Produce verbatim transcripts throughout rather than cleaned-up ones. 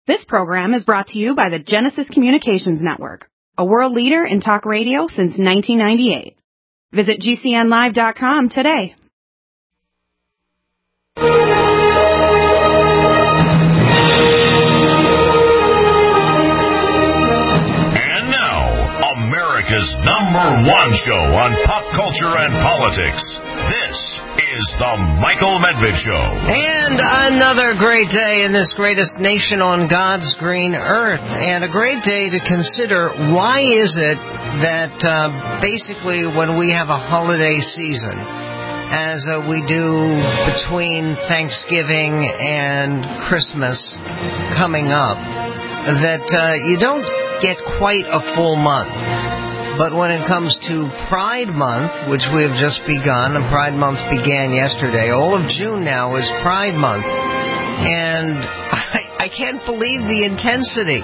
This program is brought to you by the Genesis Communications Network, a world leader in talk radio since nineteen ninety-eight. Visit G C N live dot com today. And now, America's number one show on pop culture and politics. This is the Michael Medved Show. And another great day in this greatest nation on God's green earth. And a great day to consider, why is it that uh, basically when we have a holiday season, as uh, we do between Thanksgiving and Christmas coming up, that uh, you don't get quite a full month. But when it comes to Pride Month, which we have just begun, and Pride Month began yesterday, all of June now is Pride Month. And I, I can't believe the intensity.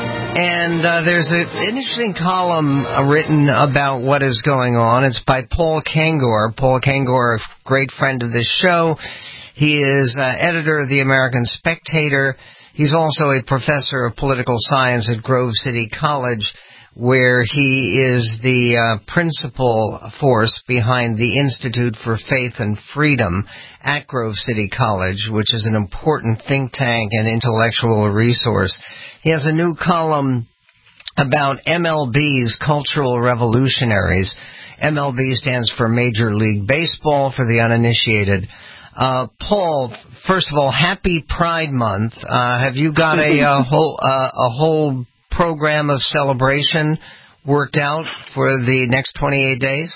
And uh, there's a, an interesting column uh, written about what is going on. It's by Paul Kengor. Paul Kengor, a great friend of this show. He is uh, editor of the American Spectator. He's also a professor of political science at Grove City College, where he is the uh, principal force behind the Institute for Faith and Freedom at Grove City College, which is an important think tank and intellectual resource. He has a new column about M L B's cultural revolutionaries. M L B stands for Major League Baseball, for the uninitiated. Uh, Paul, first of all, happy Pride Month. Uh, have you got a, a whole uh, a whole program of celebration worked out for the next twenty-eight days?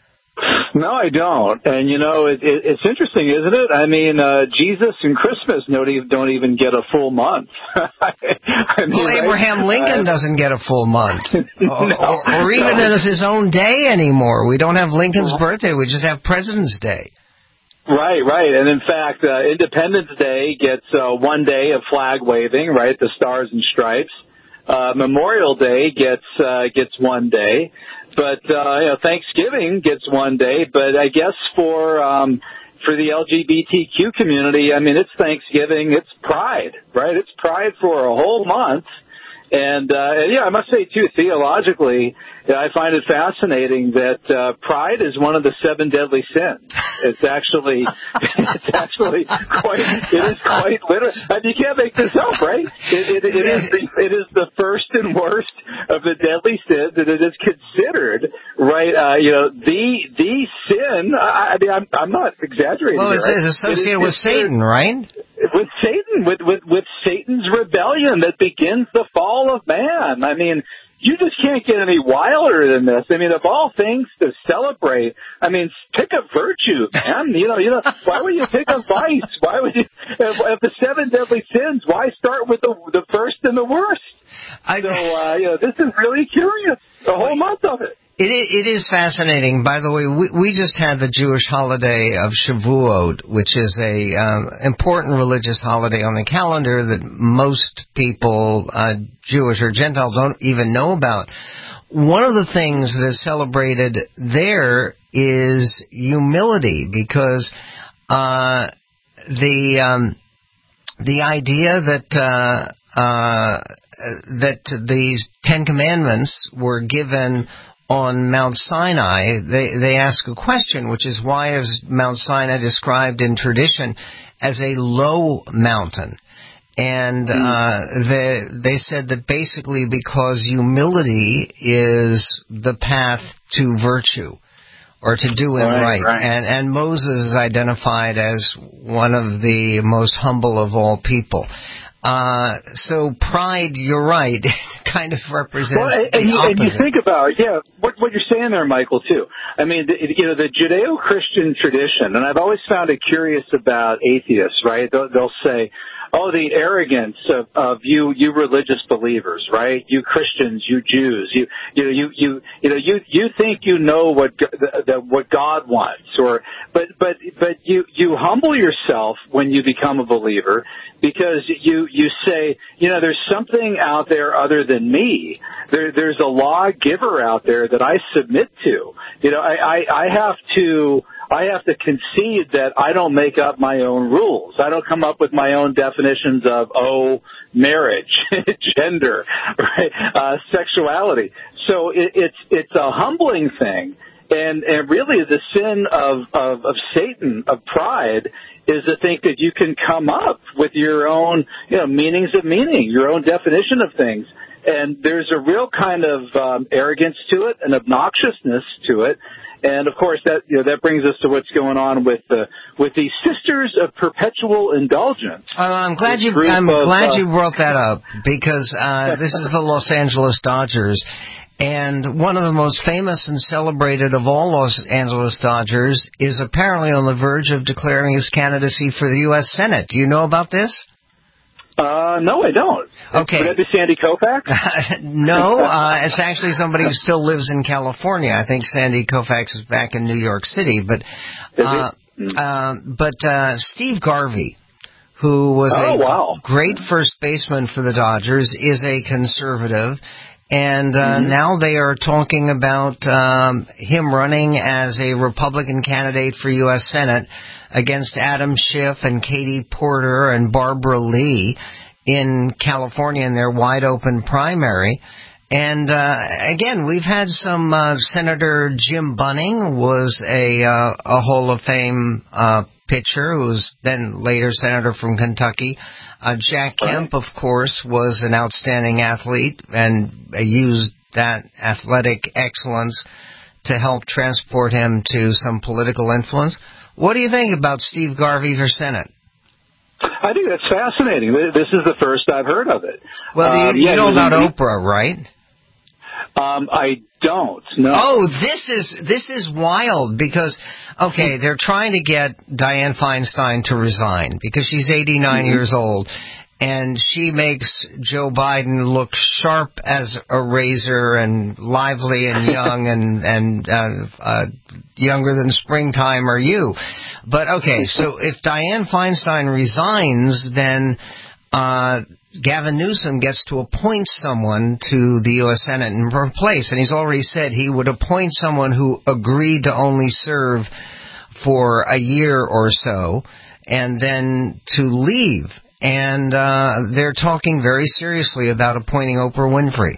No, I don't. And, you know, it, it, it's interesting, isn't it? I mean, uh, Jesus and Christmas don't even, don't even get a full month. I mean, well, Abraham right? Lincoln uh, doesn't get a full month. no, or, or, or even no. his own day anymore. We don't have Lincoln's birthday. We just have President's Day. Right, right. And in fact, uh, Independence Day gets uh, one day of flag waving, right, the Stars and Stripes. Uh, Memorial Day gets uh, gets one day, but uh, you know, Thanksgiving gets one day. But I guess for um, for the L G B T Q community, I mean, it's Thanksgiving, it's Pride, right? It's Pride for a whole month. And, uh, and yeah, I must say, too, theologically, yeah, I find it fascinating that uh, pride is one of the seven deadly sins. It's actually, it's actually quite, it is quite literal. I mean, you can't make this up, right? It, it, it is the, it is the first and worst of the deadly sins, and it is considered, right? Uh, you know, the the sin. I, I mean, I'm, I'm not exaggerating. Well, it's, here, right? it's associated it with Satan, right? With Satan, with, with with Satan's rebellion that begins the fall of man. I mean, you just can't get any wilder than this. I mean, of all things to celebrate, I mean, pick a virtue, man. You know, you know, why would you pick a vice? Why would you, if, if the seven deadly sins, why start with the the first and the worst? I, so, uh, you know, this is really curious. The whole month of it. It, it is fascinating. By the way, we, we just had the Jewish holiday of Shavuot, which is a um, important religious holiday on the calendar that most people, uh, Jewish or Gentile, don't even know about. One of the things that is celebrated there is humility, because uh, the um, the idea that uh, uh, that the Ten Commandments were given on Mount Sinai, they, they ask a question, which is, why is Mount Sinai described in tradition as a low mountain? And uh, they, they said that basically because humility is the path to virtue, or to doing right. right. right. And, and Moses is identified as one of the most humble of all people. Uh, so pride, you're right, kind of represents well, and, the and, you, opposite. and you think about, yeah, what, what you're saying there, Michael, too. I mean, the, you know, the Judeo-Christian tradition, and I've always found it curious about atheists, right? They'll, they'll say, oh, the arrogance of, of you, you religious believers, right? You Christians, you Jews, you, you know, you, you, you know, you, you think you know what, the, the, what God wants, or, but, but, but you, you humble yourself when you become a believer, because you, you say, you know, there's something out there other than me. There, there's a lawgiver out there that I submit to. You know, I, I, I have to, I have to concede that I don't make up my own rules. I don't come up with my own definitions of, oh, marriage, gender, right, uh, sexuality. So it, it's it's a humbling thing. And, and really the sin of, of, of Satan, of pride, is to think that you can come up with your own, you know, meanings of meaning, your own definition of things. And there's a real kind of um, arrogance to it, an obnoxiousness to it. And, of course, that you know, that brings us to what's going on with the with the Sisters of Perpetual Indulgence. Uh, I'm glad you I'm of, glad uh, you brought that up, because uh, this is the Los Angeles Dodgers. And one of the most famous and celebrated of all Los Angeles Dodgers is apparently on the verge of declaring his candidacy for the U S Senate. Do you know about this? Uh, no, I don't. Okay. Would that be Sandy Koufax? No, uh, it's actually somebody who still lives in California. I think Sandy Koufax is back in New York City. But, uh, uh, but uh, Steve Garvey, who was oh, a wow. great first baseman for the Dodgers, is a conservative. And uh, mm-hmm. now they are talking about um, him running as a Republican candidate for U S Senate against Adam Schiff and Katie Porter and Barbara Lee in California in their wide-open primary. And, uh, again, we've had some, uh, Senator Jim Bunning was a, uh, a Hall of Fame, uh, pitcher who was then later senator from Kentucky. Uh, Jack Kemp, of course, was an outstanding athlete and uh, used that athletic excellence to help transport him to some political influence. What do you think about Steve Garvey for Senate? I think that's fascinating. This is the first I've heard of it. Well, um, you, you yeah, know about he, Oprah, right? Um, I don't. No. Oh, this is this is wild because okay, they're trying to get Dianne Feinstein to resign because she's eighty-nine mm-hmm. years old, and she makes Joe Biden look sharp as a razor and lively and young and and uh, uh, younger than springtime or you. But okay, so if Dianne Feinstein resigns, then uh, Gavin Newsom gets to appoint someone to the U S Senate in her place, and he's already said he would appoint someone who agreed to only serve for a year or so and then to leave. And uh, they're talking very seriously about appointing Oprah Winfrey.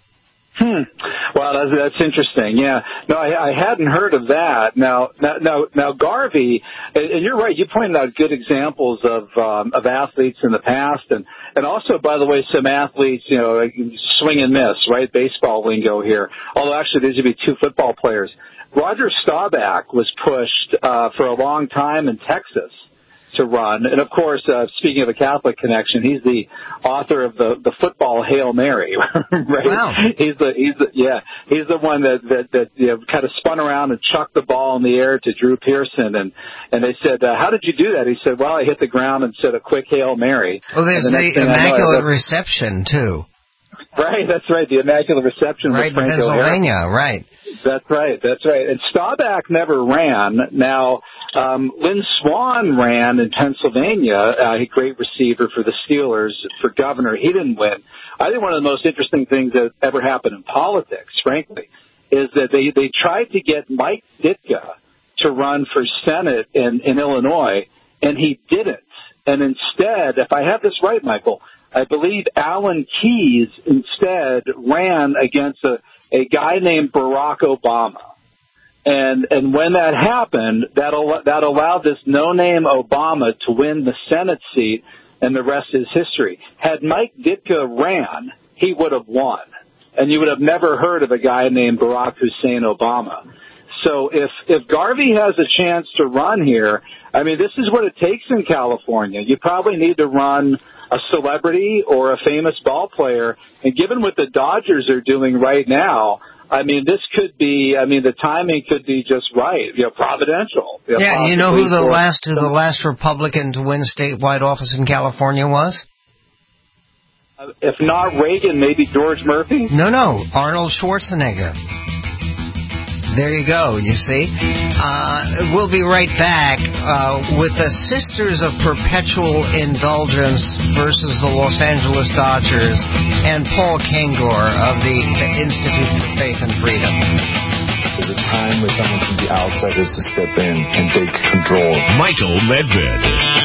Hmm. Well, that's, that's interesting. Yeah. No, I, I hadn't heard of that. Now, now, now, now Garvey, and you're right. You pointed out good examples of um, of athletes in the past, and and also, by the way, some athletes, you know, like swing and miss, right? Baseball lingo here. Although actually, these would be two football players. Roger Staubach was pushed uh, for a long time in Texas to run. And, of course, uh, speaking of a Catholic connection, he's the author of the, the football Hail Mary, right? Wow. He's the, he's the, yeah, he's the one that, that, that, you know, kind of spun around and chucked the ball in the air to Drew Pearson. And, and they said, uh, how did you do that? He said, well, I hit the ground and said a quick Hail Mary. Well, there's the, the Immaculate Reception, too. Right, that's right. The Immaculate Reception right, with Frank Pennsylvania, O'Hara. right. That's right, that's right. And Staubach never ran. Now, um, Lynn Swann ran in Pennsylvania, uh, a great receiver for the Steelers for governor. He didn't win. I think one of the most interesting things that ever happened in politics, frankly, is that they, they tried to get Mike Ditka to run for Senate in, in Illinois, and he didn't. And instead, if I have this right, Michael, I believe Alan Keyes instead ran against a, a guy named Barack Obama. And and when that happened, that, al- that allowed this no-name Obama to win the Senate seat, and the rest is history. Had Mike Ditka ran, he would have won. And you would have never heard of a guy named Barack Hussein Obama. So if, if Garvey has a chance to run here, I mean, this is what it takes in California. You probably need to run a celebrity or a famous ball player. And given what the Dodgers are doing right now, I mean, this could be, I mean, the timing could be just right, you know, providential. You know, yeah, you know who the for, last who the last Republican to win statewide office in California was? Uh, if not Reagan, maybe George Murphy? No, no, Arnold Schwarzenegger. There you go, you see. Uh, we'll be right back uh, with the Sisters of Perpetual Indulgence versus the Los Angeles Dodgers and Paul Kengor of the Institute for Faith and Freedom. the time where someone from the outside has to step in and take control. Michael Medved.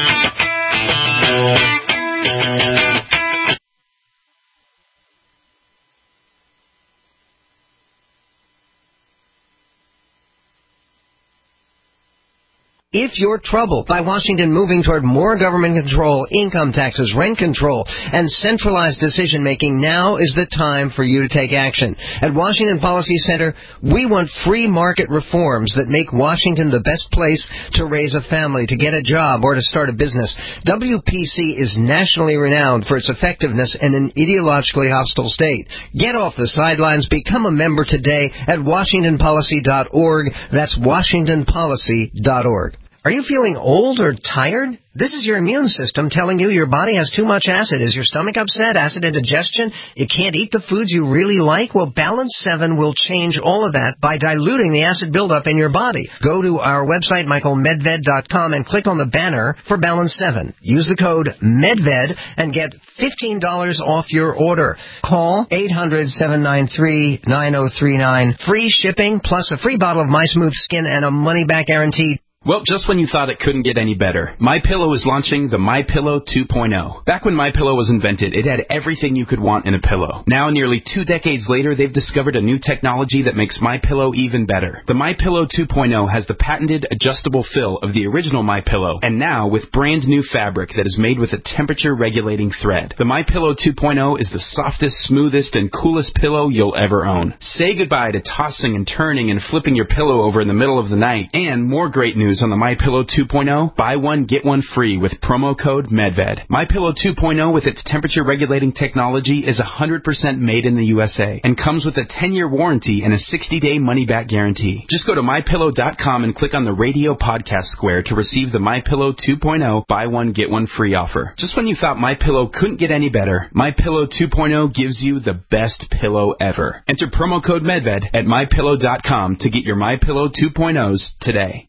If you're troubled by Washington moving toward more government control, income taxes, rent control, and centralized decision-making, now is the time for you to take action. At Washington Policy Center, we want free market reforms that make Washington the best place to raise a family, to get a job, or to start a business. W P C is nationally renowned for its effectiveness in an ideologically hostile state. Get off the sidelines. Become a member today at washington policy dot org. That's washington policy dot org. Are you feeling old or tired? This is your immune system telling you your body has too much acid. Is your stomach upset? Acid indigestion? You can't eat the foods you really like? Well, Balance seven will change all of that by diluting the acid buildup in your body. Go to our website, michael medved dot com, and click on the banner for Balance seven. Use the code MEDVED and get fifteen dollars off your order. Call eight hundred, seven nine three, nine oh three nine. Free shipping plus a free bottle of My Smooth Skin and a money-back guarantee. Well, just when you thought it couldn't get any better, MyPillow is launching the MyPillow two point oh. Back when MyPillow was invented, it had everything you could want in a pillow. Now, nearly two decades later, they've discovered a new technology that makes MyPillow even better. The MyPillow two point oh has the patented adjustable fill of the original MyPillow, and now with brand new fabric that is made with a temperature-regulating thread. The MyPillow two point oh is the softest, smoothest, and coolest pillow you'll ever own. Say goodbye to tossing and turning and flipping your pillow over in the middle of the night. And more great news on the MyPillow two point oh, buy one, get one free with promo code MEDVED. MyPillow two point oh with its temperature-regulating technology is one hundred percent made in the U S A and comes with a ten-year warranty and a sixty-day money-back guarantee. Just go to my pillow dot com and click on the radio podcast square to receive the MyPillow two point oh buy one, get one free offer. Just when you thought MyPillow couldn't get any better, MyPillow two point oh gives you the best pillow ever. Enter promo code MEDVED at my pillow dot com to get your MyPillow two point ohs today.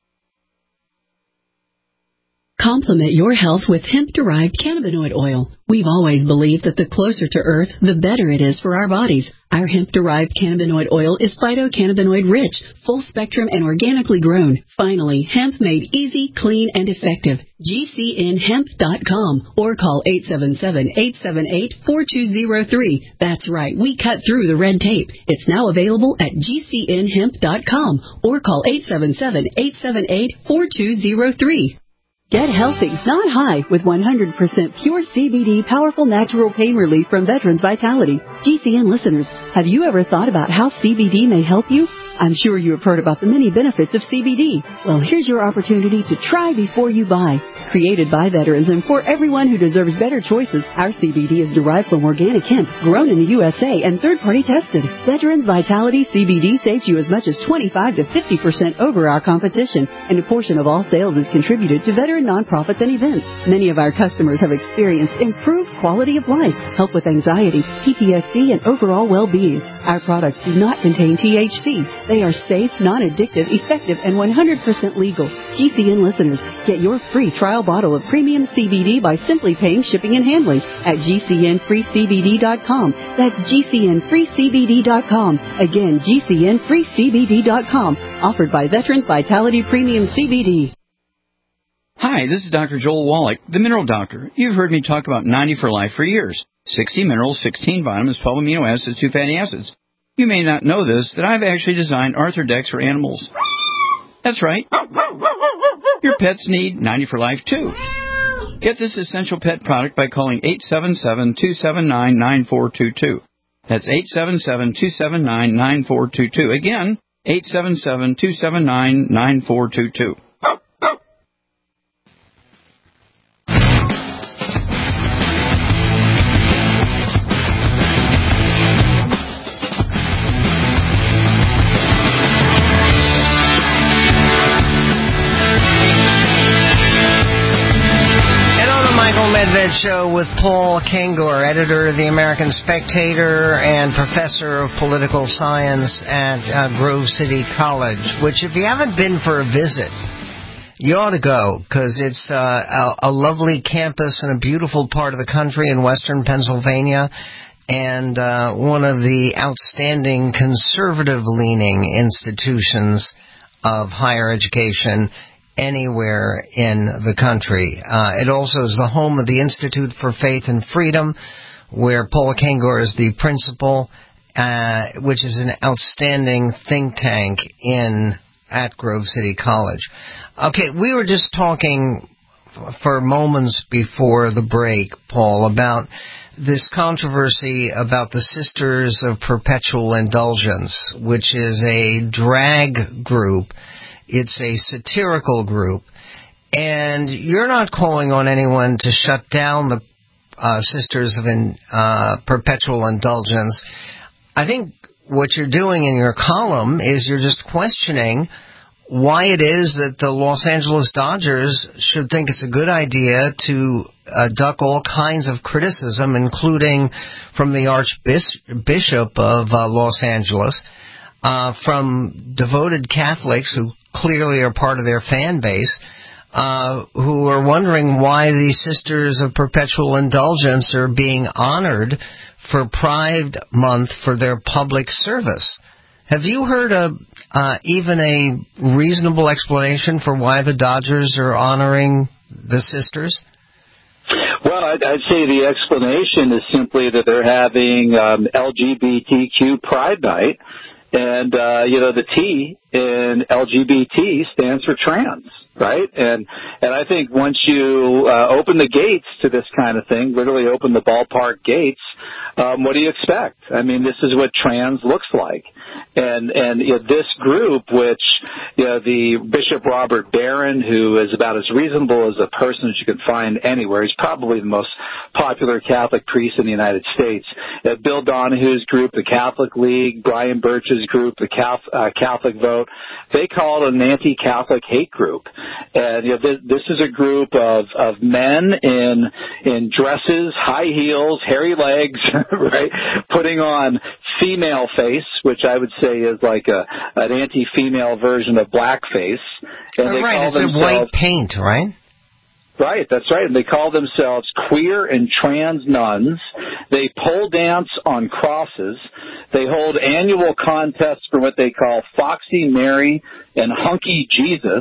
Complement your health with hemp-derived cannabinoid oil. We've always believed that the closer to Earth, the better it is for our bodies. Our hemp-derived cannabinoid oil is phytocannabinoid-rich, full-spectrum, and organically grown. Finally, hemp made easy, clean, and effective. G C N hemp dot com or call eight seven seven, eight seven eight, four two zero three. That's right, we cut through the red tape. It's now available at G C N hemp dot com or call eight seven seven, eight seven eight, four two zero three. Get healthy, not high, with one hundred percent pure C B D powerful natural pain relief from Veterans Vitality. G C N listeners, have you ever thought about how C B D may help you? I'm sure you have heard about the many benefits of C B D. Well, here's your opportunity to try before you buy. Created by veterans and for everyone who deserves better choices, our C B D is derived from organic hemp, grown in the U S A and third-party tested. Veterans Vitality C B D saves you as much as twenty-five to fifty percent over our competition, and a portion of all sales is contributed to veteran nonprofits and events. Many of our customers have experienced improved quality of life, help with anxiety, P T S D, and overall well-being. Our products do not contain T H C. They are safe, non-addictive, effective, and one hundred percent legal. G C N listeners, get your free trial bottle of premium C B D by simply paying shipping and handling at G C N free C B D dot com. That's G C N free C B D dot com. Again, G C N free C B D dot com. Offered by Veterans Vitality Premium C B D. Hi, this is Doctor Joel Wallach, the Mineral Doctor. You've heard me talk about ninety for Life for years. sixty minerals, sixteen vitamins, twelve amino acids, two fatty acids. You may not know this, that I've actually designed Arthrodex for animals. That's right. Your pets need ninety for Life, too. Get this essential pet product by calling eight seven seven, two seven nine, nine four two two. That's eight seven seven, two seven nine, nine four two two. Again, eight seven seven, two seven nine, nine four two two. Show with Paul Kengor, editor of the American Spectator and professor of political science at uh, Grove City College, which if you haven't been for a visit, you ought to go, because it's uh, a, a lovely campus in a beautiful part of the country in western Pennsylvania. and uh, one of the outstanding conservative-leaning institutions of higher education anywhere in the country. Uh, it also is the home of the Institute for Faith and Freedom, where Paula Kengor is the principal, uh, which is an outstanding think tank in at Grove City College. Okay, we were just talking for moments before the break, Paul, about this controversy about the Sisters of Perpetual Indulgence, which is a drag group. It's a satirical group. And you're not calling on anyone to shut down the uh, Sisters of in, uh, Perpetual Indulgence. I think what you're doing in your column is you're just questioning why it is that the Los Angeles Dodgers should think it's a good idea to uh, duck all kinds of criticism, including from the Archbishop of uh, Los Angeles, uh, from devoted Catholics who clearly are part of their fan base, uh, who are wondering why these Sisters of Perpetual Indulgence are being honored for Pride Month for their public service. Have you heard a, uh, even a reasonable explanation for why the Dodgers are honoring the sisters? Well, I'd, I'd say the explanation is simply that they're having um, L G B T Q Pride Night, and, uh, you know, the T in L G B T stands for trans, right? And and I think once you uh, open the gates to this kind of thing, literally open the ballpark gates, um, what do you expect? I mean, this is what trans looks like. And and you know, this group, which you know, the Bishop Robert Barron, who is about as reasonable as a person as you can find anywhere, he's probably the most popular Catholic priest in the United States. Uh, Bill Donahue's group, the Catholic League, Brian Birch's group, the Catholic, uh, Catholic Vote, they call it an anti-Catholic hate group. And you know, this, this is a group of of men in in dresses, high heels, hairy legs, right, putting on female face, which I would say is like a an anti-female version of blackface. And oh, they right, call it's themselves, a white paint, right? Right, that's right. And they call themselves queer and trans nuns. They pole dance on crosses. They hold annual contests for what they call Foxy Mary and Hunky Jesus.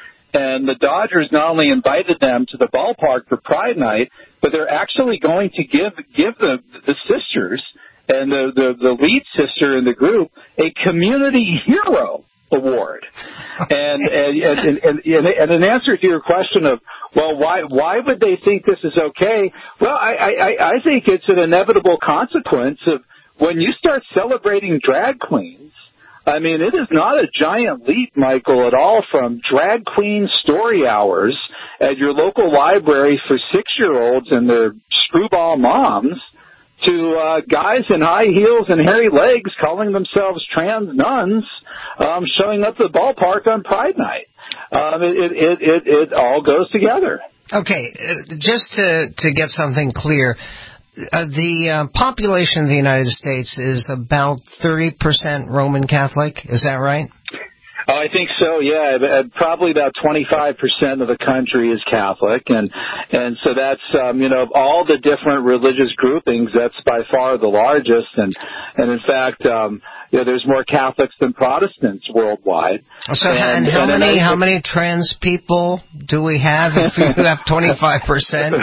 And the Dodgers not only invited them to the ballpark for Pride Night, but they're actually going to give give the the sisters and the, the, the lead sister in the group a community hero award. And and, and, and, and, and in answer to your question of, well, why why would they think this is okay? Well, I, I, I think it's an inevitable consequence of when you start celebrating drag queens. I mean, it is not a giant leap, Michael, at all from drag queen story hours at your local library for six-year-olds and their screwball moms to uh, guys in high heels and hairy legs calling themselves trans nuns um, showing up at the ballpark on Pride Night. Um, it, it, it, it all goes together. Okay, just to, to get something clear, uh, the uh, population of the United States is about thirty percent Roman Catholic, is that right? Oh, I think so, yeah. Probably about twenty-five percent of the country is Catholic, and and so that's, um, you know, of all the different religious groupings, that's by far the largest, and, and in fact, um, you know, there's more Catholics than Protestants worldwide. So and, and how and many I, how many trans people do we have if you have twenty-five percent?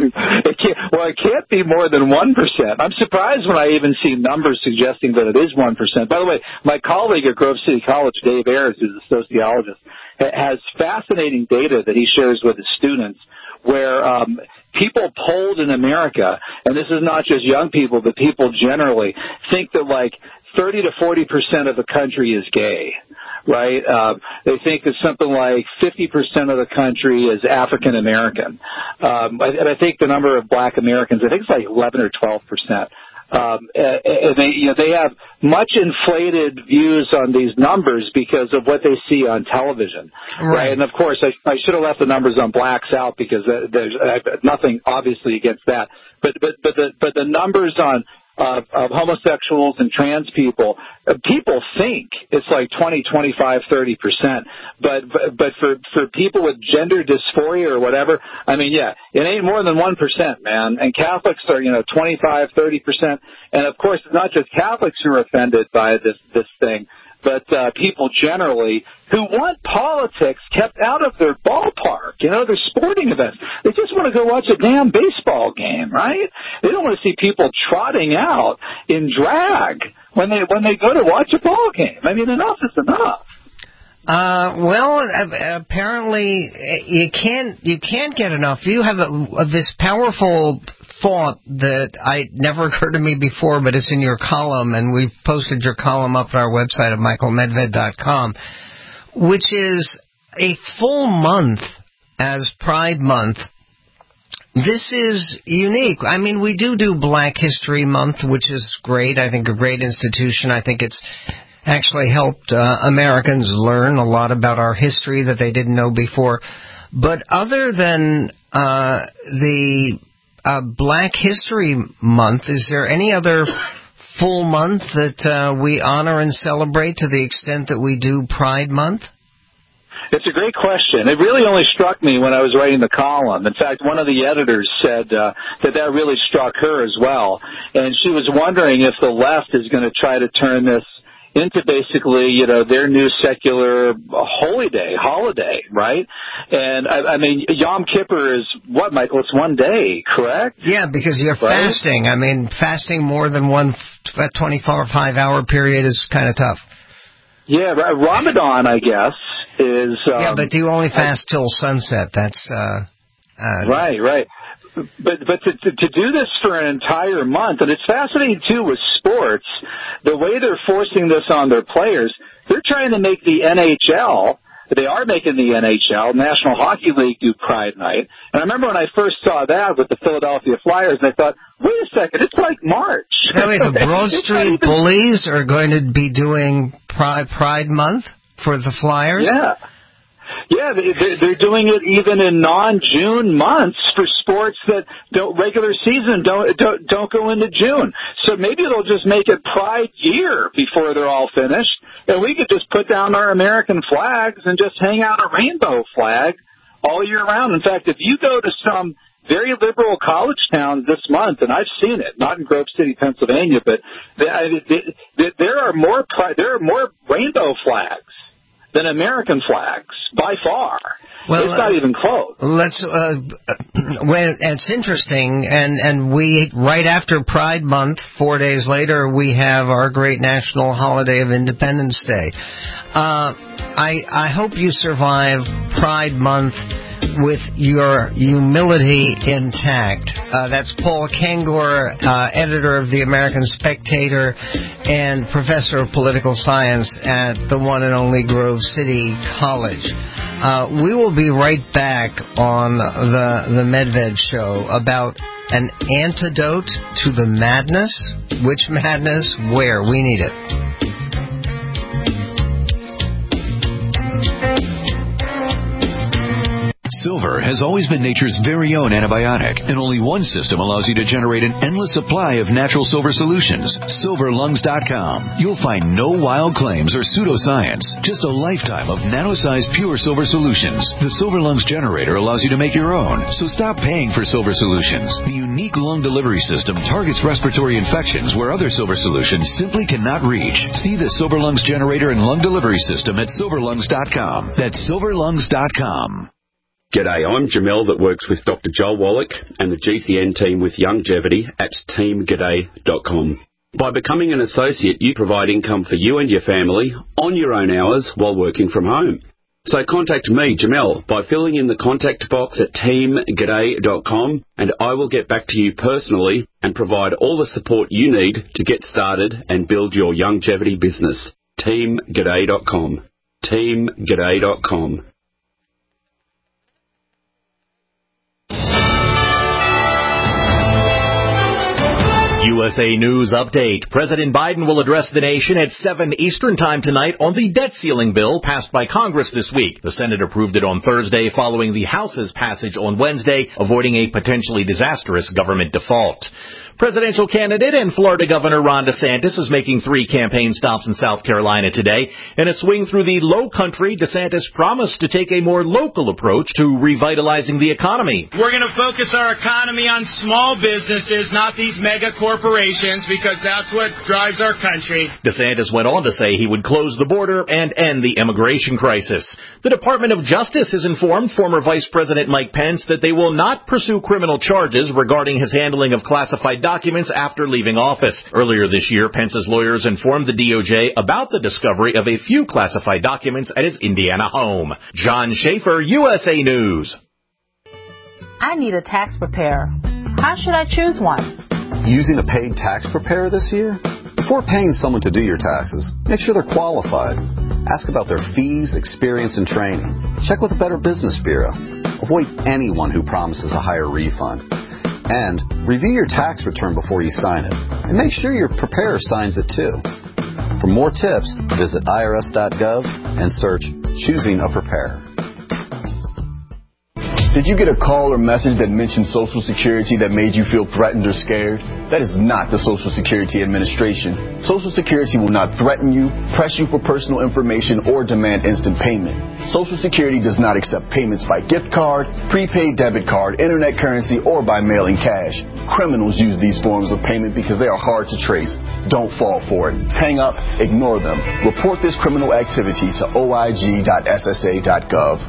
it can't, well, it can't be more than one percent. I'm surprised when I even see numbers suggesting that it is one percent. By the way, my colleague at Grove City College, Dave Ayers, who's a sociologist, has fascinating data that he shares with his students where um, people polled in America, and this is not just young people, but people generally, think that like thirty to forty percent of the country is gay, right? Uh, they think that something like fifty percent of the country is African American. Um, and I think the number of black Americans, I think it's like eleven or twelve percent. Um, and they, you know, they have much inflated views on these numbers because of what they see on television, right? right? And of course, I, I should have left the numbers on blacks out because there's nothing obviously against that. But but but the but the numbers on of, of homosexuals and trans people, uh, people think it's like twenty, twenty-five, thirty percent. But, but, but for, for people with gender dysphoria or whatever, I mean, yeah, it ain't more than one percent, man. And Catholics are, you know, twenty-five, thirty percent. And of course, it's not just Catholics who are offended by this, this thing, but uh, people generally who want politics kept out of their ballpark, you know, their sporting events. They just want to go watch a damn baseball game, right? They don't want to see people trotting out in drag when they when they go to watch a ball game. I mean, enough is enough. Uh, well, apparently you can't you can't get enough. You have a, this powerful thought that I never occurred to me before, but it's in your column, and we've posted your column up at our website at michael medved dot com, which is a full month as Pride Month. This is unique. I mean, we do do Black History Month, which is great. I think a great institution. I think it's actually helped uh, Americans learn a lot about our history that they didn't know before. But other than uh, the uh, Black History Month, is there any other full month that uh, we honor and celebrate to the extent that we do Pride Month? It's a great question. It really only struck me when I was writing the column. In fact, one of the editors said uh, that that really struck her as well. And she was wondering if the left is going to try to turn this into basically, you know, their new secular holy day, holiday, right? And, I, I mean, Yom Kippur is what, Michael? It's one day, correct? Yeah, because you're right? fasting. I mean, fasting more than one twenty-four or five-hour period is kind of tough. Yeah, Ramadan, I guess, is... Um, yeah, but you only fast I, till sunset. That's... Uh, uh, right, right. But but to, to, to do this for an entire month, and it's fascinating, too, with sports, the way they're forcing this on their players, they're trying to make the N H L, they are making the N H L, National Hockey League, do Pride Night. And I remember when I first saw that with the Philadelphia Flyers, and I thought, wait a second, it's like March. No, wait, the Broad Street even... Bullies are going to be doing Pride, Pride Month for the Flyers? Yeah. Yeah, they're doing it even in non-June months for sports that don't regular season don't don't don't go into June. So maybe it'll just make it Pride year before they're all finished, and we could just put down our American flags and just hang out a rainbow flag all year round. In fact, if you go to some very liberal college towns this month, and I've seen it, not in Grove City, Pennsylvania, but there are more there are more rainbow flags than American flags, by far. Well, it's not uh, even close. Let's. Uh, well, it's interesting, and and we right after Pride Month, four days later, we have our great national holiday of Independence Day. Uh, I I hope you survive Pride Month with your humility intact. Uh, that's Paul Kengor, uh, editor of the American Spectator and professor of political science at the one and only Grove City College. Uh, we will be right back on the, the Medved Show about an antidote to the madness. Which madness? Where? We need it. Silver has always been nature's very own antibiotic, and only one system allows you to generate an endless supply of natural silver solutions. silver lungs dot com. You'll find no wild claims or pseudoscience, just a lifetime of nano-sized pure silver solutions. The Silver Lungs generator allows you to make your own, so stop paying for silver solutions. The unique lung delivery system targets respiratory infections where other silver solutions simply cannot reach. See the Silver Lungs generator and lung delivery system at silver lungs dot com. That's silver lungs dot com. G'day, I'm Jamel that works with Doctor Joel Wallach and the G C N team with Youngevity at team g'day dot com. By becoming an associate, you provide income for you and your family on your own hours while working from home. So contact me, Jamel, by filling in the contact box at team g'day dot com, and I will get back to you personally and provide all the support you need to get started and build your Youngevity business. team g'day dot com. team g'day dot com. U S A News Update. President Biden will address the nation at seven Eastern Time tonight on the debt ceiling bill passed by Congress this week. The Senate approved it on Thursday following the House's passage on Wednesday, avoiding a potentially disastrous government default. Presidential candidate and Florida Governor Ron DeSantis is making three campaign stops in South Carolina today. In a swing through the low country, DeSantis promised to take a more local approach to revitalizing the economy. We're going to focus our economy on small businesses, not these mega corporations, because that's what drives our country. DeSantis went on to say he would close the border and end the immigration crisis. The Department of Justice has informed former Vice President Mike Pence that they will not pursue criminal charges regarding his handling of classified documents after leaving office. Earlier this year, Pence's lawyers informed the D O J about the discovery of a few classified documents at his Indiana home. John Schaefer, U S A News. I need a tax preparer. How should I choose one? Using a paid tax preparer this year? Before paying someone to do your taxes, make sure they're qualified. Ask about their fees, experience, and training. Check with the Better Business Bureau. Avoid anyone who promises a higher refund. And review your tax return before you sign it. And make sure your preparer signs it too. For more tips, visit I R S dot gov and search Choosing a Preparer. Did you get a call or message that mentioned Social Security that made you feel threatened or scared? That is not the Social Security Administration. Social Security will not threaten you, press you for personal information, or demand instant payment. Social Security does not accept payments by gift card, prepaid debit card, internet currency, or by mailing cash. Criminals use these forms of payment because they are hard to trace. Don't fall for it. Hang up, ignore them. Report this criminal activity to O I G dot S S A dot gov.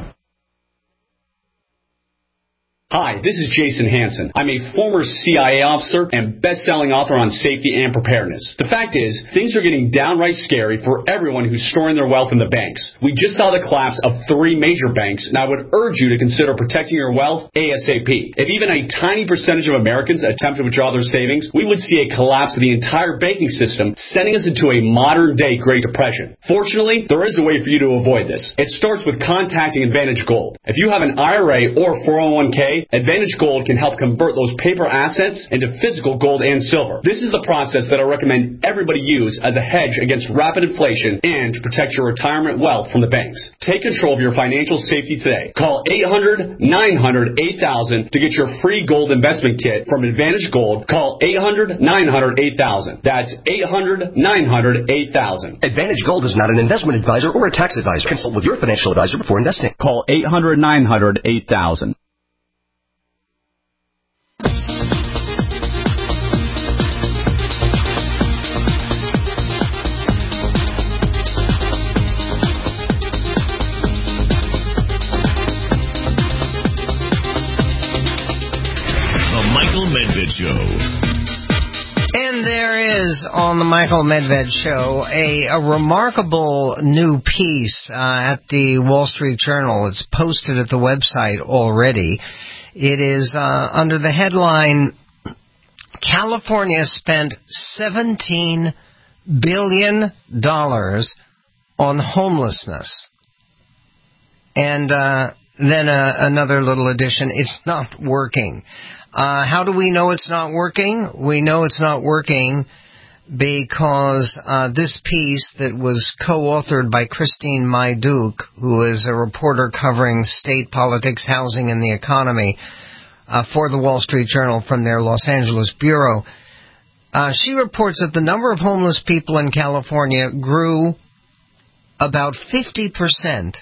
Hi, this is Jason Hansen. I'm a former C I A officer and best-selling author on safety and preparedness. The fact is, things are getting downright scary for everyone who's storing their wealth in the banks. We just saw the collapse of three major banks, and I would urge you to consider protecting your wealth ASAP. If even a tiny percentage of Americans attempt to withdraw their savings, we would see a collapse of the entire banking system, sending us into a modern-day Great Depression. Fortunately, there is a way for you to avoid this. It starts with contacting Advantage Gold. If you have an I R A or four oh one k, Advantage Gold can help convert those paper assets into physical gold and silver. This is the process that I recommend everybody use as a hedge against rapid inflation and to protect your retirement wealth from the banks. Take control of your financial safety today. Call eight hundred, nine hundred, eight thousand to get your free gold investment kit from Advantage Gold. Call eight hundred, nine hundred, eight thousand. That's eight hundred, nine hundred, eight thousand. Advantage Gold is not an investment advisor or a tax advisor. Consult with your financial advisor before investing. Call eight hundred, nine hundred, eight thousand. Show. And there is on the Michael Medved Show a, a remarkable new piece uh, at the Wall Street Journal. It's posted at the website already. It is uh, under the headline, California spent seventeen billion dollars on homelessness. And uh, then uh, another little addition, it's not working. Uh, how do we know it's not working? We know it's not working because uh, this piece that was co-authored by Christine Maiduc, who is a reporter covering state politics, housing, and the economy uh, for the Wall Street Journal from their Los Angeles bureau, uh, she reports that the number of homeless people in California grew about fifty percent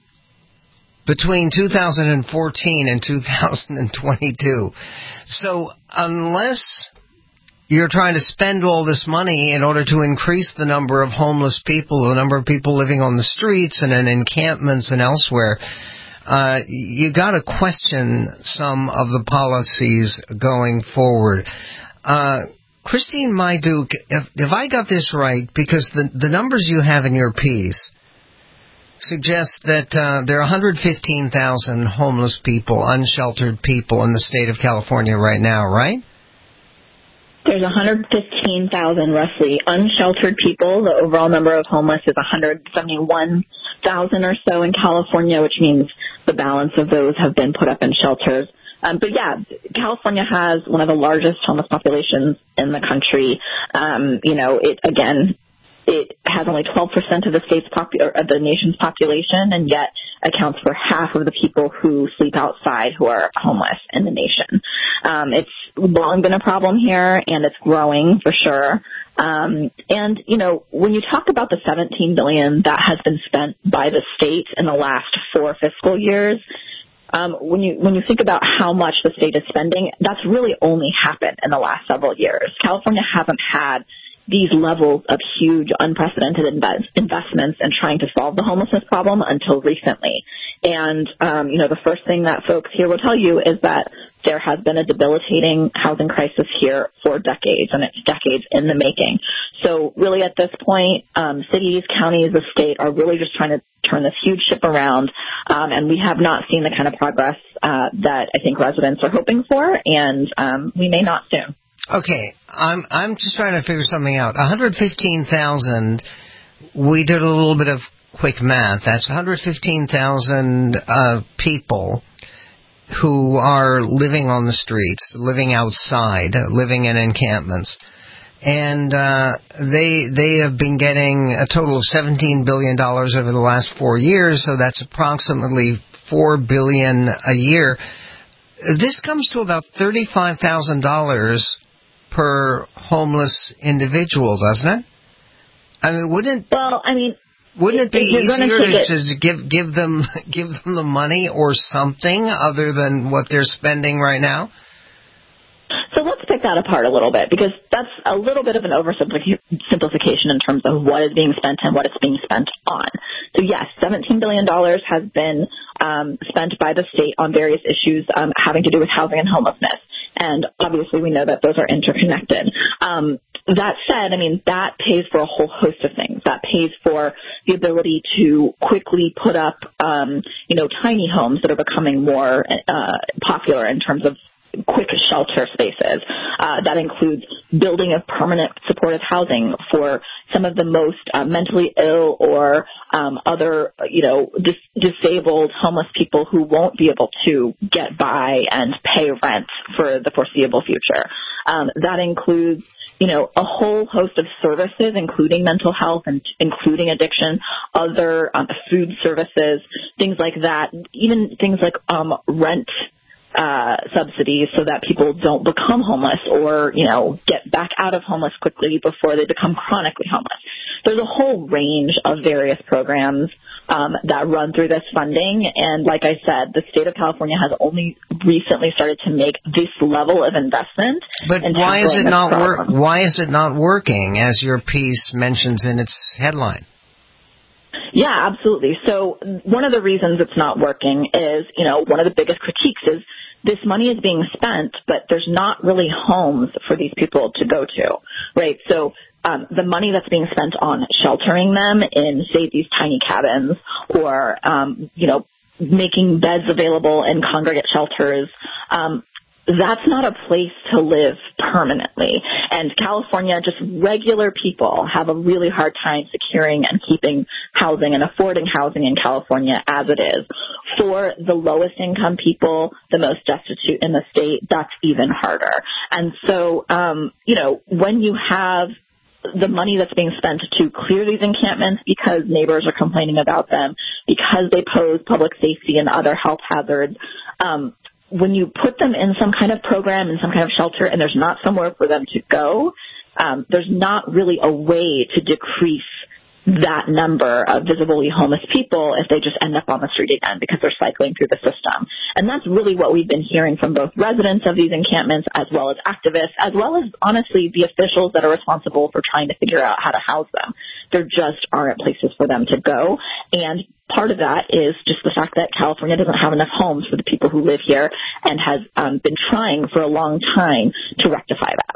between two thousand fourteen and two thousand twenty-two. So unless you're trying to spend all this money in order to increase the number of homeless people, the number of people living on the streets and in encampments and elsewhere, uh, you got to question some of the policies going forward. Uh, Christine Maiduc, if, if I got this right, because the, the numbers you have in your piece suggest that uh, there are one hundred fifteen thousand homeless people, unsheltered people in the state of California right now, right? There's one hundred fifteen thousand roughly unsheltered people. The overall number of homeless is one hundred seventy-one thousand or so in California, which means the balance of those have been put up in shelters. Um, but yeah, California has one of the largest homeless populations in the country. Um, you know, it again, it has only twelve percent of the state's popu- or of the nation's population, and yet accounts for half of the people who sleep outside who are homeless in the nation. Um, it's long been a problem here, and it's growing for sure. Um, and, you know, when you talk about the seventeen billion dollars that has been spent by the state in the last four fiscal years, um, when you when you think about how much the state is spending, that's really only happened in the last several years. California hasn't had these levels of huge, unprecedented invest- investments in trying to solve the homelessness problem until recently. And, um, you know, the first thing that folks here will tell you is that there has been a debilitating housing crisis here for decades, and it's decades in the making. So really at this point, um, cities, counties, the state are really just trying to turn this huge ship around, um, and we have not seen the kind of progress uh, that I think residents are hoping for, and um, we may not soon. Okay, I'm I'm just trying to figure something out. one hundred fifteen thousand, we did a little bit of quick math. That's one hundred fifteen thousand uh, people who are living on the streets, living outside, living in encampments. And uh, they they have been getting a total of seventeen billion dollars over the last four years, so that's approximately four billion dollars a year. This comes to about thirty-five thousand dollars per homeless individual, doesn't it? I mean, wouldn't well, I mean, wouldn't it be easier to, to give give them give them the money or something other than what they're spending right now? So let's pick that apart a little bit, because that's a little bit of an oversimplification in terms of what is being spent and what it's being spent on. So yes, seventeen billion dollars has been um, spent by the state on various issues um, having to do with housing and homelessness. And obviously we know that those are interconnected. Um, that said, I mean, that pays for a whole host of things. That pays for the ability to quickly put up, um, you know, tiny homes that are becoming more uh, popular in terms of quick shelter spaces. Uh, that includes building of permanent supportive housing for some of the most uh, mentally ill or um, other, you know, dis- disabled homeless people who won't be able to get by and pay rent for the foreseeable future. Um, that includes, you know, a whole host of services, including mental health and including addiction, other um, food services, things like that, even things like um, rent uh, subsidies so that people don't become homeless or, you know, get back out of homeless quickly before they become chronically homeless. There's a whole range of various programs um, that run through this funding. And like I said, the state of California has only recently started to make this level of investment. But why is it not wor- why is it not working, as your piece mentions in its headline? Yeah, absolutely. So one of the reasons it's not working is, you know, one of the biggest critiques is this money is being spent, but there's not really homes for these people to go to, right? So um, the money that's being spent on sheltering them in, say, these tiny cabins or, um, you know, making beds available in congregate shelters, um, that's not a place to live permanently. And California, just regular people have a really hard time securing and keeping housing and affording housing in California as it is. For the lowest income people, the most destitute in the state, that's even harder. And so, um, you know, when you have the money that's being spent to clear these encampments because neighbors are complaining about them, because they pose public safety and other health hazards, um, when you put them in some kind of program, in some kind of shelter, and there's not somewhere for them to go, um, there's not really a way to decrease that number of visibly homeless people if they just end up on the street again because they're cycling through the system. And that's really what we've been hearing from both residents of these encampments as well as activists, as well as, honestly, the officials that are responsible for trying to figure out how to house them. There just aren't places for them to go. And part of that is just the fact that California doesn't have enough homes for the people who live here and has um, been trying for a long time to rectify that.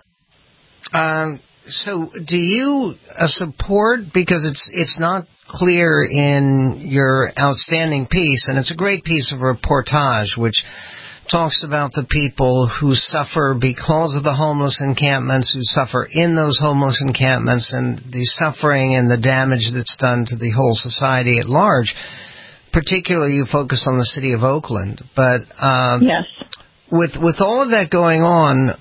Um, so do you uh, support, because it's it's not clear in your outstanding piece, and it's a great piece of reportage which talks about the people who suffer because of the homeless encampments, who suffer in those homeless encampments, and the suffering and the damage that's done to the whole society at large. Particularly, you focus on the city of Oakland. But um, yes. with with all of that going on,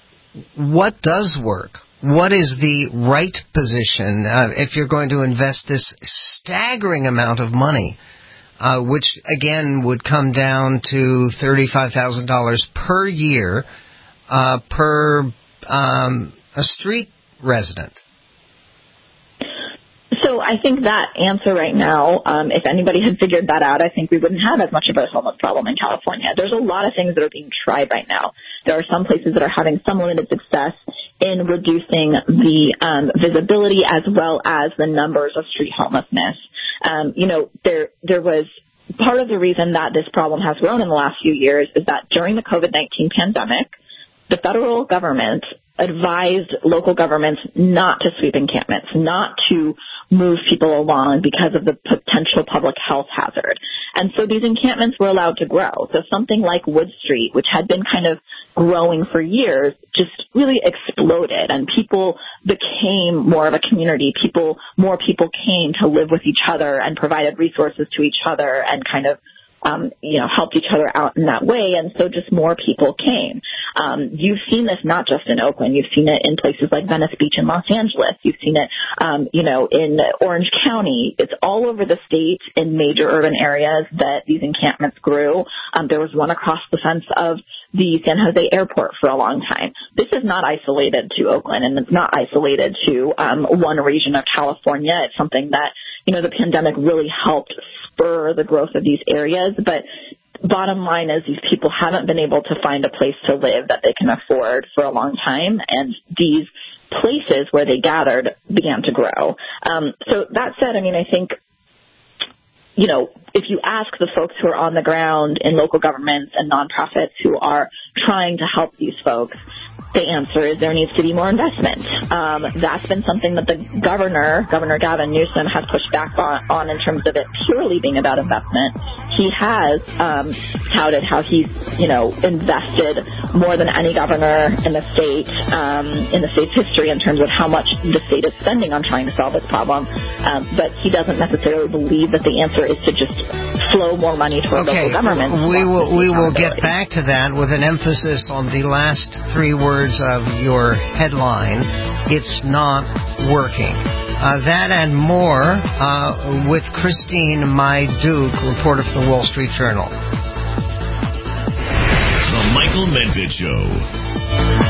what does work? What is the right position uh, if you're going to invest this staggering amount of money? uh, which, again, would come down to thirty-five thousand dollars per year uh, per um, a street resident? So I think that answer right now, um, if anybody had figured that out, I think we wouldn't have as much of a homeless problem in California. There's a lot of things that are being tried right now. There are some places that are having some limited success in reducing the um, visibility as well as the numbers of street homelessness. Um, you know, there there was part of the reason that this problem has grown in the last few years is that during the COVID nineteen pandemic, the federal government advised local governments not to sweep encampments, not to move people along because of the potential public health hazard. And so these encampments were allowed to grow. So something like Wood Street, which had been kind of growing for years, just really exploded, and people became more of a community. People, more people came to live with each other and provided resources to each other and kind of Um, you know, helped each other out in that way, and so just more people came. Um, you've seen this not just in Oakland. You've seen it in places like Venice Beach in Los Angeles. You've seen it, um, you know, in Orange County. It's all over the state in major urban areas that these encampments grew. Um, there was one across the fence of the San Jose airport for a long time. This is not isolated to Oakland, and it's not isolated to um, one region of California. It's something that, you know, the pandemic really helped spur the growth of these areas. But bottom line is these people haven't been able to find a place to live that they can afford for a long time, and these places where they gathered began to grow. Um, so that said, I mean, I think, you know, if you ask the folks who are on the ground in local governments and nonprofits who are trying to help these folks, the answer is there needs to be more investment. Um, that's been something that the governor, Governor Gavin Newsom, has pushed back on, on in terms of it purely being about investment. He has um, touted how he's, you know, invested more than any governor in the state, um, in the state's history in terms of how much the state is spending on trying to solve this problem. Um, but he doesn't necessarily believe that the answer is to just flow more money toward okay, local governments. We will, we will get back to that with an emphasis on the last three words of your headline, it's not working. Uh, that and more uh, with Christine Maiduke, reporter for the Wall Street Journal. The Michael Medved Show.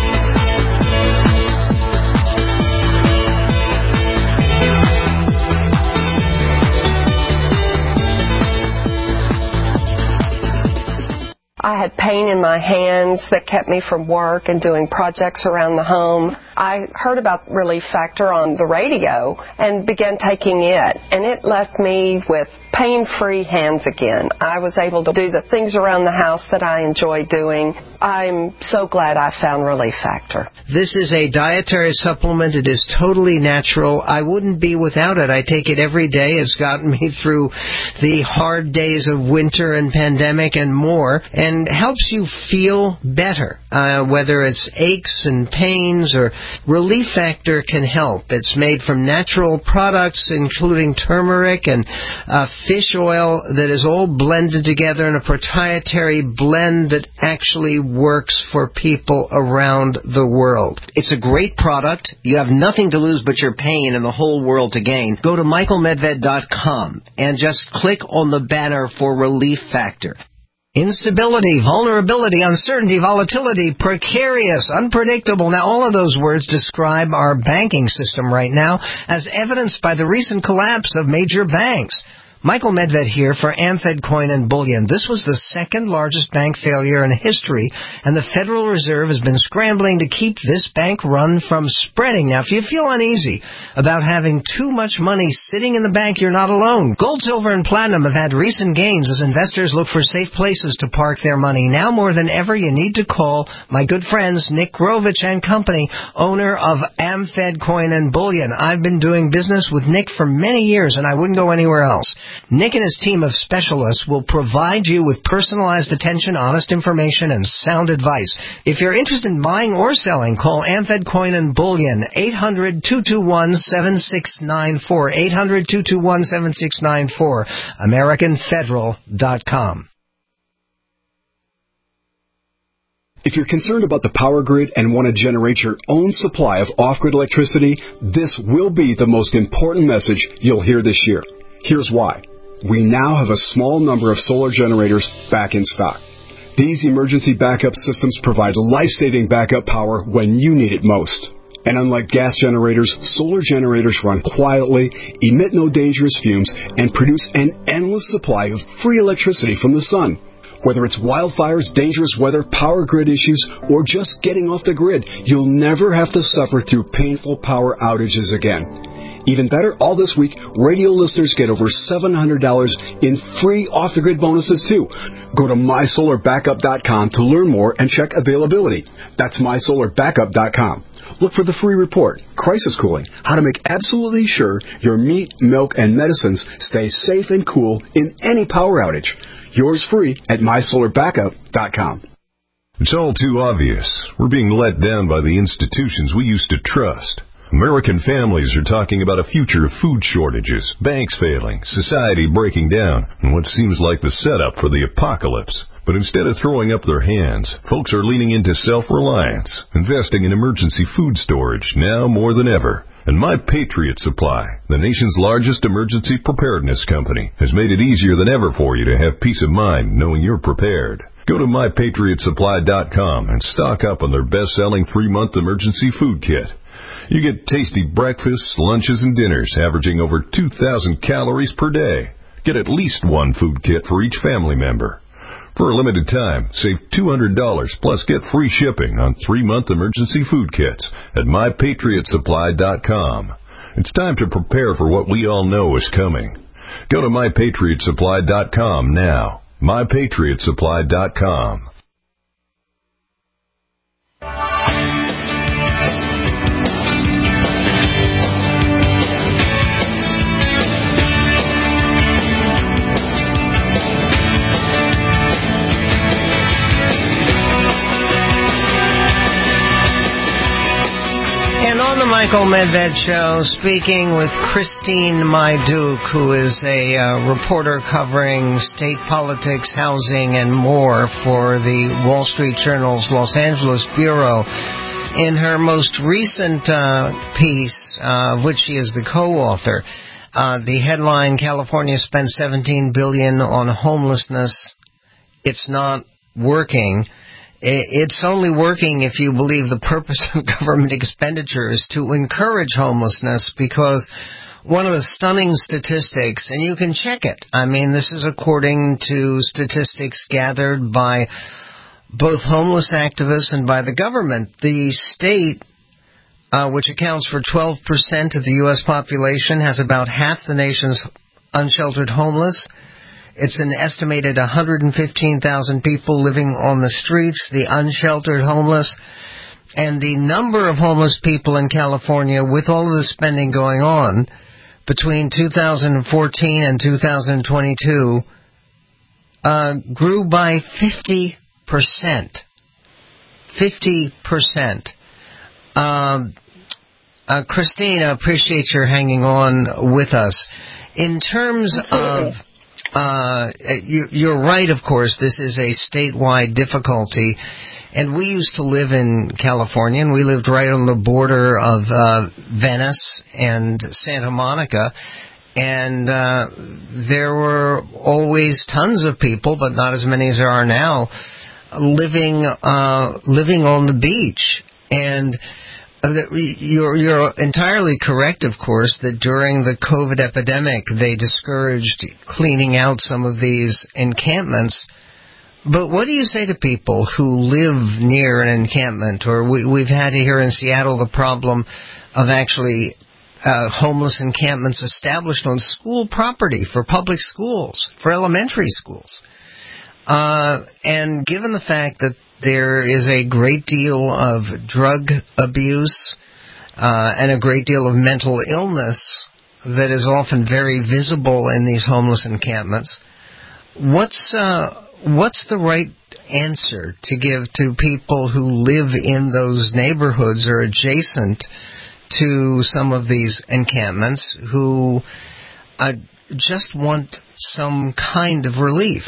I had pain in my hands that kept me from work and doing projects around the home. I heard about Relief Factor on the radio and began taking it, and it left me with pain-free hands again. I was able to do the things around the house that I enjoy doing. I'm so glad I found Relief Factor. This is a dietary supplement. It is totally natural. I wouldn't be without it. I take it every day. It's gotten me through the hard days of winter and pandemic and more, and helps you feel better, uh, whether it's aches and pains or Relief Factor can help. It's made from natural products, including turmeric and uh, fish oil that is all blended together in a proprietary blend that actually works for people around the world. It's a great product. You have nothing to lose but your pain and the whole world to gain. Go to michael medved dot com and just click on the banner for Relief Factor. Instability, vulnerability, uncertainty, volatility, precarious, unpredictable. Now, all of those words describe our banking system right now, as evidenced by the recent collapse of major banks. Michael Medved here for Amfed Coin and Bullion. This was the second largest bank failure in history, and the Federal Reserve has been scrambling to keep this bank run from spreading. Now, if you feel uneasy about having too much money sitting in the bank, you're not alone. Gold, silver, and platinum have had recent gains as investors look for safe places to park their money. Now more than ever, you need to call my good friends Nick Grovich and Company, owner of Amfed Coin and Bullion. I've been doing business with Nick for many years, and I wouldn't go anywhere else. Nick and his team of specialists will provide you with personalized attention, honest information, and sound advice. If you're interested in buying or selling, call Amfed Coin and Bullion, eight hundred, two two one, seven six nine four, eight hundred, two two one, seven six nine four, american federal dot com. If you're concerned about the power grid and want to generate your own supply of off-grid electricity, this will be the most important message you'll hear this year. Here's why. we now have a small number of solar generators back in stock. These emergency backup systems provide life-saving backup power when you need it most. And unlike gas generators, solar generators run quietly, emit no dangerous fumes, and produce an endless supply of free electricity from the sun. Whether it's wildfires, dangerous weather, power grid issues, or just getting off the grid, you'll never have to suffer through painful power outages again. Even better, all this week, radio listeners get over seven hundred dollars in free off-the-grid bonuses, too. Go to my solar backup dot com to learn more and check availability. That's my solar backup dot com. Look for the free report, Crisis Cooling, how to make absolutely sure your meat, milk, and medicines stay safe and cool in any power outage. Yours free at my solar backup dot com. It's all too obvious. We're being let down by the institutions we used to trust. American families are talking about a future of food shortages, banks failing, society breaking down, and what seems like the setup for the apocalypse. But instead of throwing up their hands, folks are leaning into self-reliance, investing in emergency food storage now more than ever. And My Patriot Supply, the nation's largest emergency preparedness company, has made it easier than ever for you to have peace of mind knowing you're prepared. Go to my patriot supply dot com and stock up on their best-selling three-month emergency food kit. You get tasty breakfasts, lunches, and dinners averaging over two thousand calories per day. Get at least one food kit for each family member. For a limited time, save two hundred dollars plus get free shipping on three-month emergency food kits at my patriot supply dot com. It's time to prepare for what we all know is coming. Go to my patriot supply dot com now. my patriot supply dot com. The Michael Medved Show, speaking with Christine Maiduc, who is a uh, reporter covering state politics, housing, and more for the Wall Street Journal's Los Angeles bureau. In her most recent uh, piece, uh, of which she is the co-author, uh, the headline, California spent seventeen billion dollars on homelessness. It's not working. It's only working if you believe the purpose of government expenditure is to encourage homelessness, because one of the stunning statistics, and you can check it, I mean, this is according to statistics gathered by both homeless activists and by the government. The state, uh, which accounts for twelve percent of the U S population, has about half the nation's unsheltered homeless. It's an estimated one hundred fifteen thousand people living on the streets, the unsheltered homeless. And the number of homeless people in California, with all of the spending going on, between two thousand fourteen and two thousand twenty-two, uh, grew by fifty percent. fifty percent. Um, uh, Christine, I appreciate your hanging on with us. In terms of... Uh, you, you're right, of course, this is a statewide difficulty. And we used to live in California, and we lived right on the border of uh, Venice and Santa Monica. And uh, there were always tons of people, but not as many as there are now, living uh, living on the beach. And You're, you're entirely correct, of course, that during the COVID epidemic, they discouraged cleaning out some of these encampments. But what do you say to people who live near an encampment? Or we, we've had here in Seattle the problem of actually uh, homeless encampments established on school property for public schools, for elementary schools. Uh, and given the fact that there is a great deal of drug abuse uh, and a great deal of mental illness that is often very visible in these homeless encampments, what's uh, what's the right answer to give to people who live in those neighborhoods or adjacent to some of these encampments who uh, just want some kind of relief?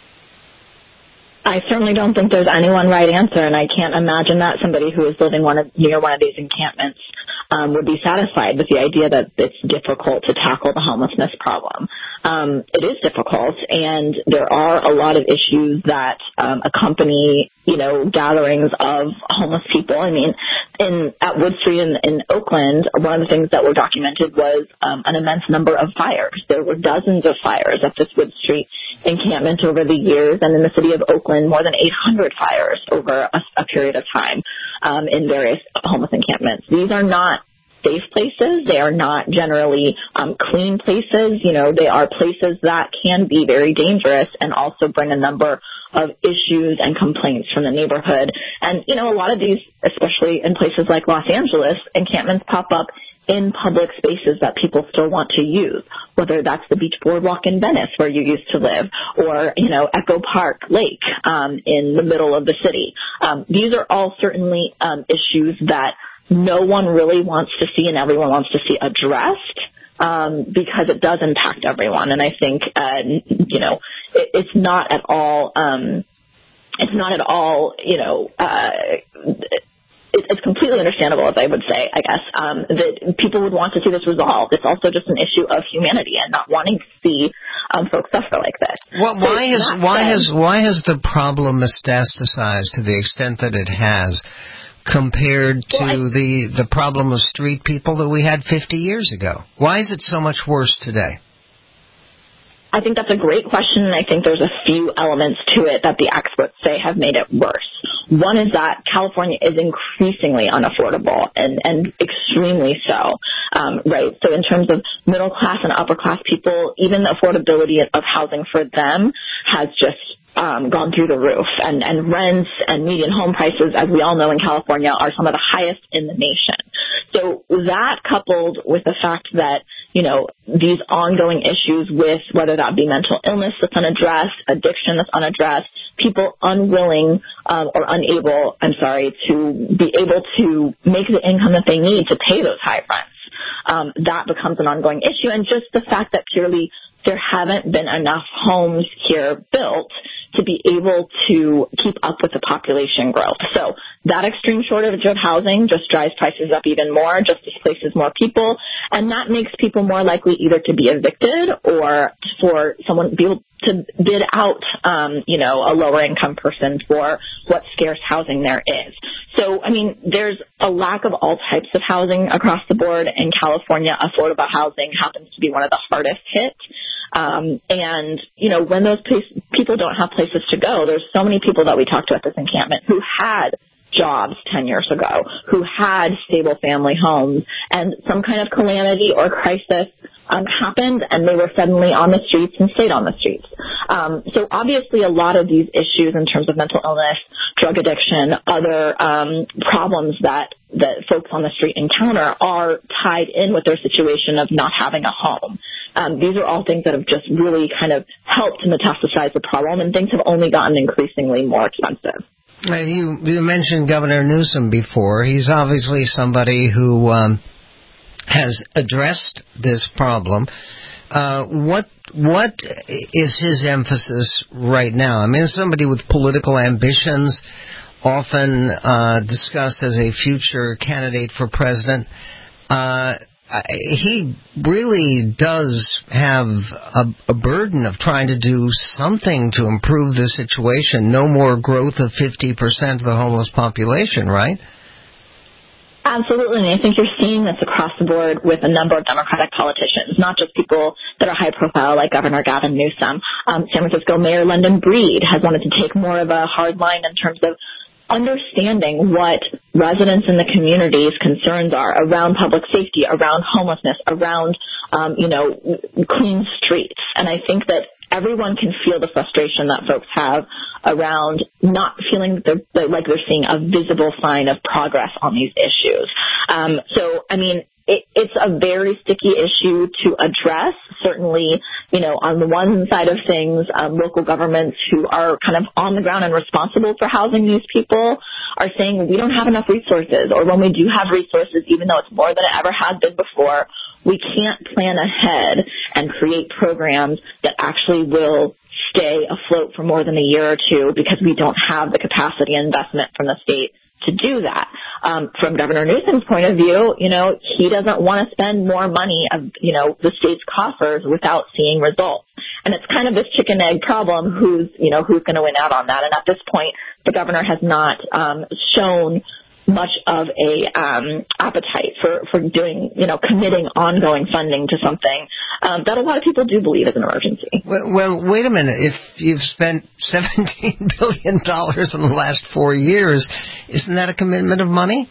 I certainly don't think there's any one right answer, and I can't imagine that somebody who is living one of, near one of these encampments um, would be satisfied with the idea that it's difficult to tackle the homelessness problem. um, it is difficult, and there are a lot of issues that um, accompany, you know, gatherings of homeless people. I mean, in at Wood Street in, in Oakland, one of the things that were documented was um, an immense number of fires. There were dozens of fires at this Wood Street encampment over the years, and in the city of Oakland, more than eight hundred fires over a, a period of time um, in various homeless encampments. These are not safe places. They are not generally um, clean places. You know, they are places that can be very dangerous and also bring a number of issues and complaints from the neighborhood. And, you know, a lot of these, especially in places like Los Angeles, encampments pop up in public spaces that people still want to use, whether that's the beach boardwalk in Venice where you used to live, or, you know, Echo Park Lake um, in the middle of the city. Um, these are all certainly um, issues that no one really wants to see and everyone wants to see addressed, um, because it does impact everyone. And I think, uh, you know, it, it's not at all, um, it's not at all, you know, uh, it, it's completely understandable, as I would say, I guess, um, that people would want to see this resolved. It's also just an issue of humanity and not wanting to see um, folks suffer like this. Well, why has why has why has the problem metastasized to the extent that it has, compared to well, I, the, the problem of street people that we had fifty years ago? Why is it so much worse today? I think that's a great question, and I think there's a few elements to it that the experts say have made it worse. One is that California is increasingly unaffordable, and, and extremely so, um, right? So in terms of middle class and upper class people, even the affordability of housing for them has just Um, gone through the roof, and, and rents and median home prices, as we all know in California, are some of the highest in the nation. So that, coupled with the fact that, you know, these ongoing issues with whether that be mental illness that's unaddressed, addiction that's unaddressed, people unwilling um, or unable, I'm sorry, to be able to make the income that they need to pay those high rents, um, that becomes an ongoing issue. And just the fact that purely there haven't been enough homes here built to be able to keep up with the population growth. So that extreme shortage of housing just drives prices up even more, just displaces more people, and that makes people more likely either to be evicted or for someone to be able to bid out, um, you know, a lower income person for what scarce housing there is. So, I mean, there's a lack of all types of housing across the board in California. Affordable housing happens to be one of the hardest hit. Um, and, you know, when those place, people don't have places to go, there's so many people that we talked to at this encampment who had jobs ten years ago, who had stable family homes, and some kind of calamity or crisis um, happened, and they were suddenly on the streets and stayed on the streets. Um, so obviously a lot of these issues in terms of mental illness, drug addiction, other um, problems that, that folks on the street encounter are tied in with their situation of not having a home. Um, these are all things that have just really kind of helped to metastasize the problem, and things have only gotten increasingly more expensive. Uh, you, you mentioned Governor Newsom before. He's obviously somebody who um, has addressed this problem. Uh, what what is his emphasis right now? I mean, somebody with political ambitions, often uh, discussed as a future candidate for president. Uh, he really does have a, a burden of trying to do something to improve the situation. No more growth of fifty percent of the homeless population, right? Absolutely, and I think you're seeing this across the board with a number of Democratic politicians, not just people that are high profile like Governor Gavin Newsom. Um, San Francisco Mayor London Breed has wanted to take more of a hard line in terms of understanding what residents in the community's concerns are around public safety, around homelessness, around, um, you know, clean streets. And I think that everyone can feel the frustration that folks have around not feeling that they're, like they're seeing a visible sign of progress on these issues. Um, so, I mean, it, it's a very sticky issue to address. Certainly, you know, on the one side of things, um, local governments who are kind of on the ground and responsible for housing these people are saying we don't have enough resources, or when we do have resources, even though it's more than it ever has been before, we can't plan ahead and create programs that actually will stay afloat for more than a year or two because we don't have the capacity and investment from the state to do that. Um, from Governor Newsom's point of view, you know, he doesn't want to spend more money of, you know, the state's coffers without seeing results. And it's kind of this chicken egg problem, who's, you know, who's going to win out on that. And at this point, the governor has not um, shown much of a um, appetite for, for doing, you know, committing ongoing funding to something um, that a lot of people do believe is an emergency. Well, well, wait a minute. If you've spent seventeen billion dollars in the last four years, isn't that a commitment of money?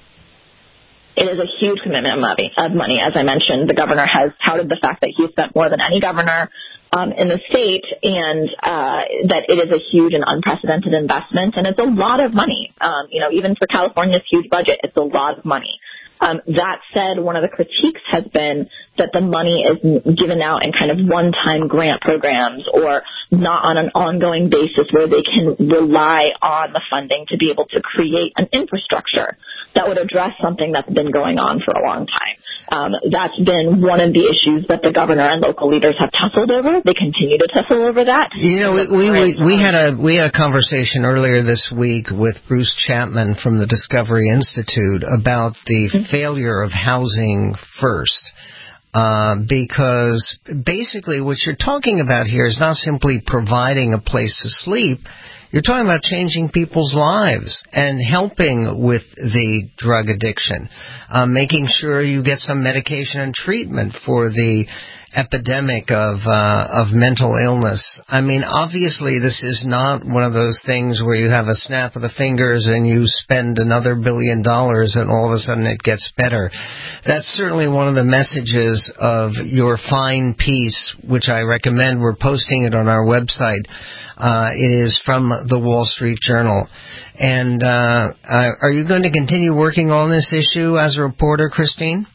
It is a huge commitment of money. Of money. As I mentioned, the governor has touted the fact that he spent more than any governor Um, in the state, and uh, that it is a huge and unprecedented investment, and it's a lot of money. Um, you know, even for California's huge budget, it's a lot of money. Um, that said, one of the critiques has been that the money is given out in kind of one-time grant programs or not on an ongoing basis where they can rely on the funding to be able to create an infrastructure that would address something that's been going on for a long time. Um, that's been one of the issues that the governor and local leaders have tussled over. They continue to tussle over that. You know, we, we, we, we had a we had a conversation earlier this week with Bruce Chapman from the Discovery Institute about the mm-hmm. failure of Housing First. Uh, because basically what you're talking about here is not simply providing a place to sleep. You're talking about changing people's lives and helping with the drug addiction, uh, making sure you get some medication and treatment for the epidemic of uh, of mental illness. I mean, obviously, this is not one of those things where you have a snap of the fingers and you spend another billion dollars and all of a sudden it gets better. That's certainly one of the messages of your fine piece, which I recommend. We're posting it on our website. Uh, it is from the Wall Street Journal. And uh, are you going to continue working on this issue as a reporter, Christine?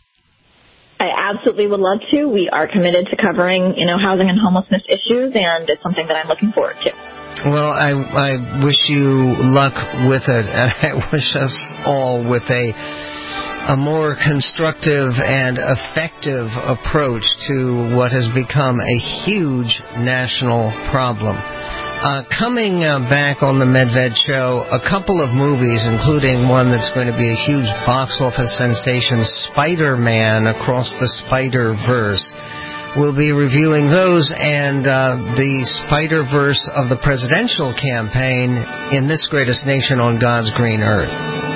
I absolutely would love to. We are committed to covering, you know, housing and homelessness issues, and it's something that I'm looking forward to. Well, I, I wish you luck with it, and I wish us all with a a more constructive and effective approach to what has become a huge national problem. Uh, coming uh, back on the Medved Show, a couple of movies, including one that's going to be a huge box office sensation, Spider-Man Across the Spider-Verse. We'll be reviewing those and uh, the Spider-Verse of the presidential campaign in this greatest nation on God's green earth.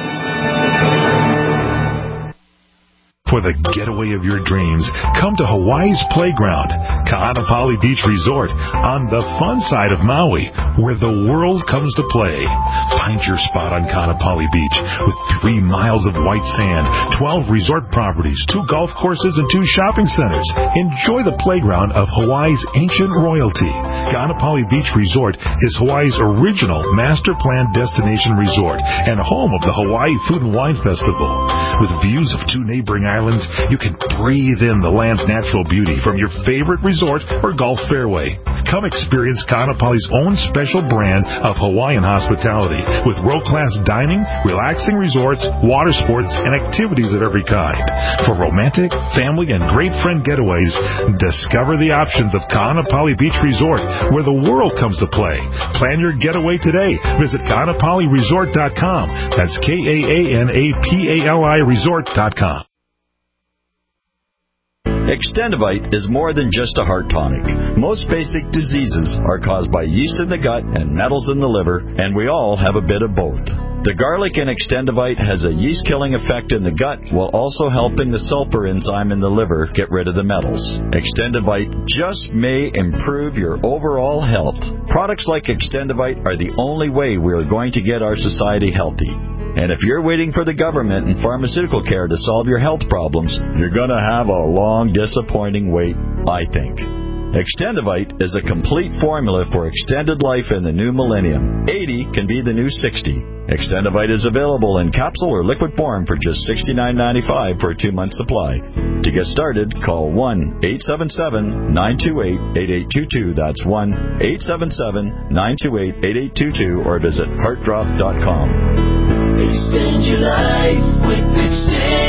For the getaway of your dreams, come to Hawaii's Playground, Ka'anapali Beach Resort, on the fun side of Maui, where the world comes to play. Find your spot on Ka'anapali Beach with three miles of white sand, twelve resort properties, two golf courses, and two shopping centers. Enjoy the playground of Hawaii's ancient royalty. Ka'anapali Beach Resort is Hawaii's original master plan destination resort and home of the Hawaii Food and Wine Festival. With views of two neighboring islands, you can breathe in the land's natural beauty from your favorite resort or golf fairway. Come experience Ka'anapali's own special brand of Hawaiian hospitality with world-class dining, relaxing resorts, water sports, and activities of every kind. For romantic, family, and great friend getaways, discover the options of Ka'anapali Beach Resort, where the world comes to play. Plan your getaway today. Visit Ka'anapali Resort dot com. That's K A A N A P A L I Resort dot com. Extendivite is more than just a heart tonic. Most basic diseases are caused by yeast in the gut and metals in the liver, and we all have a bit of both. The garlic in Extendivite has a yeast-killing effect in the gut while also helping the sulfur enzyme in the liver get rid of the metals. Extendivite just may improve your overall health. Products like Extendivite are the only way we are going to get our society healthy. And if you're waiting for the government and pharmaceutical care to solve your health problems, you're going to have a long, disappointing wait, I think. Extendivite is a complete formula for extended life in the new millennium. eighty can be the new sixty. Extendivite is available in capsule or liquid form for just sixty-nine ninety-five for a two-month supply. To get started, call one eight seven seven nine two eight eight eight two two. That's one eight seven seven nine two eight eight eight two two or visit heart drop dot com. Extend your life with Extend.